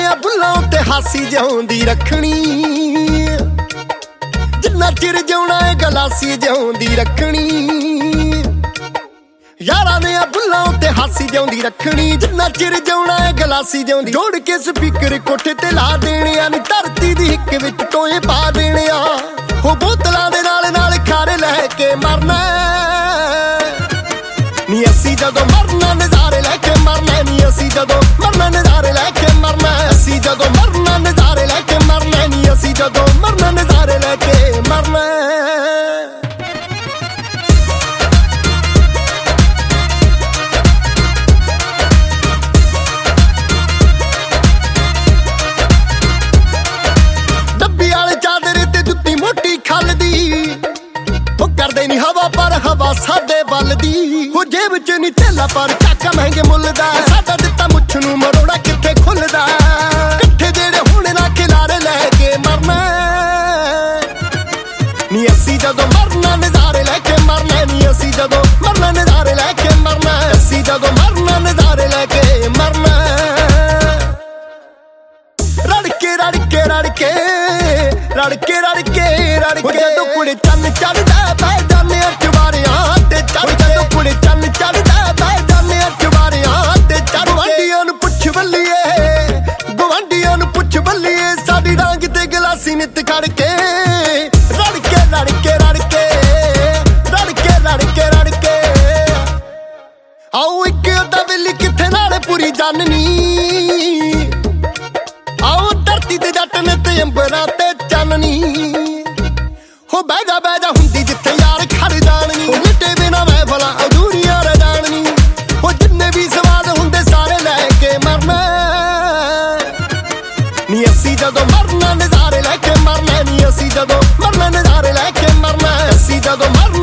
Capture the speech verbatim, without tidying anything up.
ਆ ਬੁੱਲਾਂ ਉੱਤੇ ਹਾਸੀ ਜਿਉਂਦੀ ਰੱਖਣੀ, ਜਿੰਨਾ ਚਿਰ ਜਿਉਣਾ ਏ ਗਲਾਸੀ ਜਿਉਂਦੀ ਰੱਖਣੀ। ਯਾਰਾਂ ਨੇ ਆ ਬੁੱਲਾਂ ਉੱਤੇ ਹਾਸੀ ਜਿਉਂਦੀ ਰੱਖਣੀ, ਜਿੰਨਾ ਚਿਰ ਜਿਉਣਾ ਏ ਗਲਾਸੀ ਜਿਉਂਦੀ। ਜੋੜ ਕੇ ਸਪੀਕਰ ਕੋਠੇ ਤੇ ਲਾ ਦੇਣੇ ਆ, ਨੀ ਧਰਤੀ ਦੀ ਹਿੱਕ ਵਿੱਚ ਟੋਏ ਪਾ ਦੇਣੇ ਆ। ਹੋ ਬੋਤਲਾਂ ਦੇ ਨਾਲ ਨਾਲ ਖਾਰੇ ਲੈ ਕੇ ਮਰਨਾ ਨੀ ਅਸੀਂ ਜਦੋਂ ਮਰਨਾ, ਨਜ਼ਾਰੇ ਲੈ ਕੇ ਮਰਨਾ ਨੀ ਅਸੀਂ ਜਦੋਂ ਮਰਨਾ, ਨਜ਼ਾਰੇ ਲੈ ਕੇ ਮਰਨਾ। ਅਸੀਂ ਜਦੋਂ ਮਰਨਾ, ਨਜ਼ਾਰੇ ਲੈ ਕੇ ਮਰਨਾ ਨੀ ਅਸੀਂ ਜਦੋਂ ਮਰਨਾ, ਨਜ਼ਾਰੇ ਲੈ ਕੇ ਮਰਨਾ। ਡੱਬੀ ਵਾਲੇ ਚਾਦਰ ਤੇ ਜੁੱਤੀ ਮੋਟੀ ਖੱਲ ਦੀ, ਉਹ ਕਰਦੇ ਨੀ ਹਵਾ ਪਰ ਹਵਾ ਸਾਡੇ ਵੱਲ ਦੀ। ਉਹ ਜੇਬ ਚ ਨੀ ਥੈਲਾ ਪਰ ਚਾਕਾ ਮਹਿੰਗੇ ਮੁੱਲ ਦਾ, ਸਾਡਾ ਦਿੱਤਾ ਮੁੱਛ ਨੂੰ ਮਰੋੜਾ ਕਿੱਥੇ ਖੁੱਲਦਾ। ਇਕੱਠੇ ਜਿਹੜੇ ਹੁਣ ਨਾ ਖਿਲਾਰੇ ਲੈ ਕੇ ਮਰਨਾ ਨੀ ਅਸੀਂ ਜਦੋਂ ਮਰਨਾ, ਨਜ਼ਾਰੇ ਲੈ ਕੇ ਮਰਨਾ ਨੀ ਅਸੀਂ ਜਦੋਂ ਮਰਨਾ, ਨਜ਼ਾਰੇ ਲੈ ਕੇ ਮਰਨਾ। ਅਸੀਂ ਜਦੋਂ ਮਰਨਾ, ਨਜ਼ਾਰੇ ਲੈ ਕੇ ਮਰਨਾ। ਰੜ ਕੇ ਰੜ ਕੇ ਰੜ ਕੇ ਰੜ ਕੇ ਰੜ ਕੇ ਰੜ ਕੇ ਜਦੋਂ ਕੁੜੇ ਚੰਨ ਚੜਦਾ ਬਹਿ ਜਾਂਦੇ ਆ ਚੁਬਾਰਿਆਂ ਤੇ ਚੜ। ਜਦੋਂ ਕੁੜੇ ਚੰਨ ਚੜਦਾ ਬਹਿ ਜਾਂਦੇ ਆ ਚੁਬਾਰਿਆਂ ਤੇ ਚੜ। ਗਵਾਂਢੀਆਂ ਨੂੰ ਪੁੱਛ ਬੱਲੀਏ, ਗਵਾਂਢੀਆਂ ਨੂੰ ਪੁੱਛ ਬੱਲੀਏ, ਸਾਡੀ ਡਾਂਗ ਤੇ ਗਲਾਸੀ ਨਿੱਤ ਖੜ ਕੇ। ਰੜ ਕੇ ਰੜ ਕੇ ਰੜ ਕੇ ਰੜ ਕੇ ਰੜ ਕੇ ਰੜ ਕੇ ਆਓ ਇੱਕ ਅੱਧਾ ਵੇਲੀ ਕਿੱਥੇ ਨਾਲੇ ਪੂਰੀ ਜਾਨਨੀ। ਆਓ ਧਰਤੀ ਤੇ ਜੱਟ ਨੇ ਤੇ ਅੰਬਰਾਂ ਤੇ ਚਾਨਣੀ। ਹੋ ਬਹਿ ਜਾ ਬਹਿ ਜਾ ਹੁੰਦੀ ਜਿੱਥੇ ਯਾਰ ਖੜ ਜਾਣਨੀ, ਨਿੱਟੇ ਬਿਨਾ ਮਹਿਫਲਾਂ ਅਧੂਰੀਆਂ ਰਹਿ ਜਾਣਨੀ। ਉਹ ਜਿੰਨੇ ਵੀ ਸਵਾਦ ਹੁੰਦੇ ਸਾਰੇ ਲੈ ਕੇ ਮਰਨਾ ਨੀ ਅਸੀਂ ਜਦੋਂ ਮਰਨਾ, ਨਜ਼ਾਰੇ ਲੈ ਕੇ ਮਰਨਾ ਨੀ ਅਸੀਂ ਜਦੋਂ ਮਰਨਾ, ਨਜ਼ਾਰੇ ਲੈ ਕੇ ਮਰਨਾ। ਅਸੀਂ ਜਦੋਂ ਮਰਨਾ